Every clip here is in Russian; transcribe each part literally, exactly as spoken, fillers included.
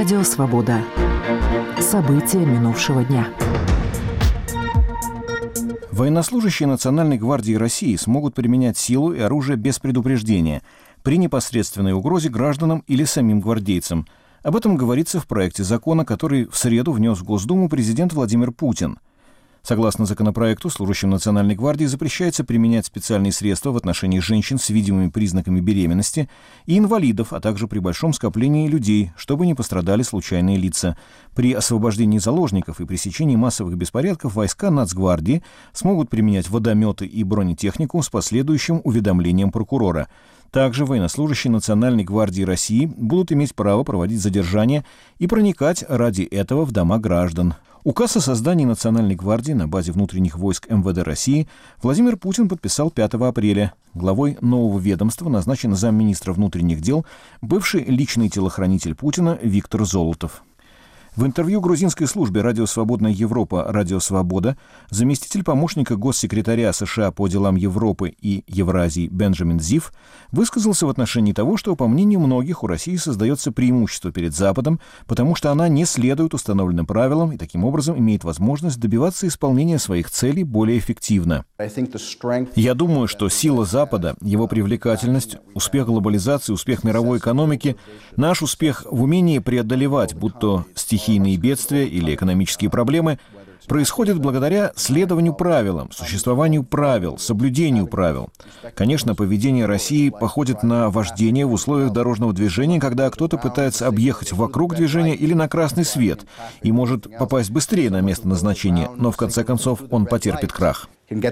Радио «Свобода». События минувшего дня. Военнослужащие Национальной гвардии России смогут применять силу и оружие без предупреждения при непосредственной угрозе гражданам или самим гвардейцам. Об этом говорится в проекте закона, который в среду внес в Госдуму президент Владимир Путин. Согласно законопроекту, служащим Национальной гвардии запрещается применять специальные средства в отношении женщин с видимыми признаками беременности и инвалидов, а также при большом скоплении людей, чтобы не пострадали случайные лица. При освобождении заложников и пресечении массовых беспорядков войска Нацгвардии смогут применять водометы и бронетехнику с последующим уведомлением прокурора. Также военнослужащие Национальной гвардии России будут иметь право проводить задержания и проникать ради этого в дома граждан. Указ о создании Национальной гвардии на базе внутренних войск эм вэ дэ России Владимир Путин подписал пятого апреля. Главой нового ведомства назначен замминистра внутренних дел, бывший личный телохранитель Путина Виктор Золотов. В интервью грузинской службе «Радио Свободная Европа» «Радио Свобода» заместитель помощника госсекретаря США по делам Европы и Евразии Бенджамин Зив высказался в отношении того, что, по мнению многих, у России создается преимущество перед Западом, потому что она не следует установленным правилам и таким образом имеет возможность добиваться исполнения своих целей более эффективно. Я думаю, что сила Запада, его привлекательность, успех глобализации, успех мировой экономики, наш успех в умении преодолевать, будь то стихийные бедствия или экономические проблемы, происходит благодаря следованию правилам, существованию правил, соблюдению правил. Конечно, поведение России походит на вождение в условиях дорожного движения, когда кто-то пытается объехать вокруг движения или на красный свет и может попасть быстрее на место назначения, но в конце концов он потерпит крах.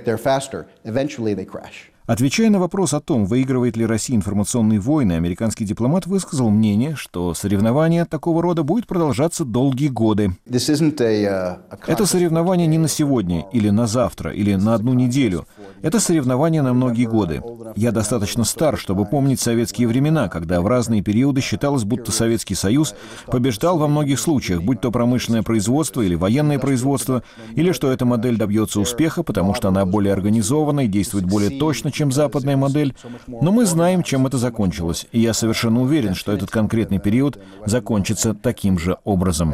Отвечая на вопрос о том, выигрывает ли Россия информационные войны, американский дипломат высказал мнение, что соревнование такого рода будет продолжаться долгие годы. Это соревнование не на сегодня, или на завтра, или на одну неделю. Это соревнование на многие годы. Я достаточно стар, чтобы помнить советские времена, когда в разные периоды считалось, будто Советский Союз побеждал во многих случаях, будь то промышленное производство или военное производство, или что эта модель добьется успеха, потому что она более организована и действует более точно, чем западная модель, но мы знаем, чем это закончилось, и я совершенно уверен, что этот конкретный период закончится таким же образом.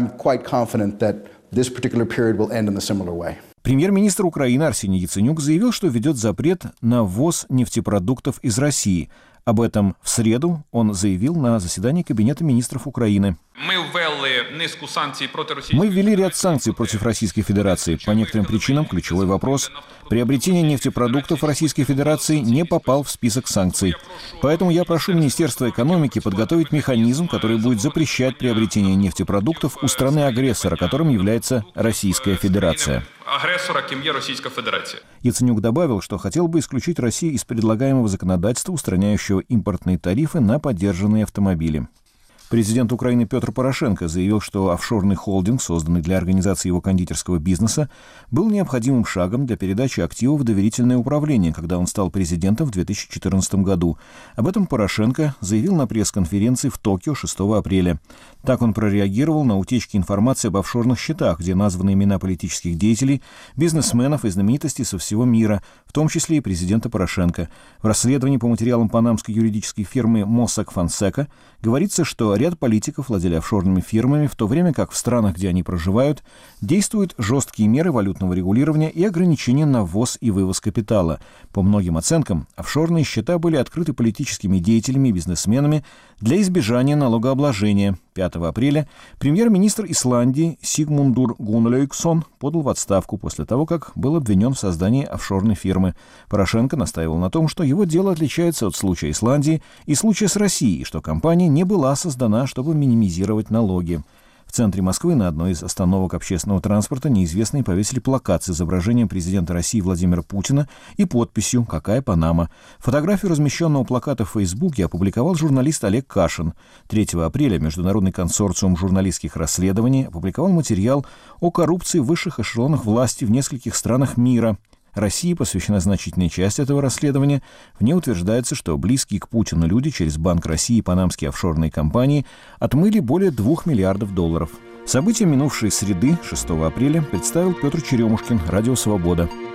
Премьер-министр Украины Арсений Яценюк заявил, что введет запрет на ввоз нефтепродуктов из России. Об этом в среду он заявил на заседании Кабинета министров Украины. Мы ввели ряд санкций против Российской Федерации. По некоторым причинам ключевой вопрос – приобретение нефтепродуктов Российской Федерации не попал в список санкций. Поэтому я прошу Министерство экономики подготовить механизм, который будет запрещать приобретение нефтепродуктов у страны-агрессора, которым является Российская Федерация. Яценюк добавил, что хотел бы исключить Россию из предлагаемого законодательства, устраняющего импортные тарифы на поддержанные автомобили. Президент Украины Петр Порошенко заявил, что офшорный холдинг, созданный для организации его кондитерского бизнеса, был необходимым шагом для передачи активов в доверительное управление, когда он стал президентом в две тысячи четырнадцатом году. Об этом Порошенко заявил на пресс-конференции в Токио шестого апреля. Так он прореагировал на утечки информации об офшорных счетах, где названы имена политических деятелей, бизнесменов и знаменитостей со всего мира, в том числе и президента Порошенко. В расследовании по материалам панамской юридической фирмы Mossack Fonseca говорится, что ряд политиков владели офшорными фирмами, в то время как в странах, где они проживают, действуют жесткие меры валютного регулирования и ограничения на ввоз и вывоз капитала. По многим оценкам, офшорные счета были открыты политическими деятелями и бизнесменами для избежания налогообложения. пятого апреля премьер-министр Исландии Сигмундур Гуннлaugsson подал в отставку после того, как был обвинен в создании офшорной фирмы. Порошенко настаивал на том, что его дело отличается от случая Исландии и случая с Россией, что компания не была создана, чтобы минимизировать налоги. В центре Москвы на одной из остановок общественного транспорта неизвестные повесили плакат с изображением президента России Владимира Путина и подписью «Какая Панама?». Фотографию размещенного плаката в Фейсбуке опубликовал журналист Олег Кашин. третьего апреля Международный консорциум журналистских расследований опубликовал материал о коррупции в высших эшелонах власти в нескольких странах мира. России посвящена значительная часть этого расследования. В ней утверждается, что близкие к Путину люди через Банк России и панамские офшорные компании отмыли более двух миллиардов долларов. События минувшей среды, шестого апреля, представил Петр Черемушкин, Радио Свобода.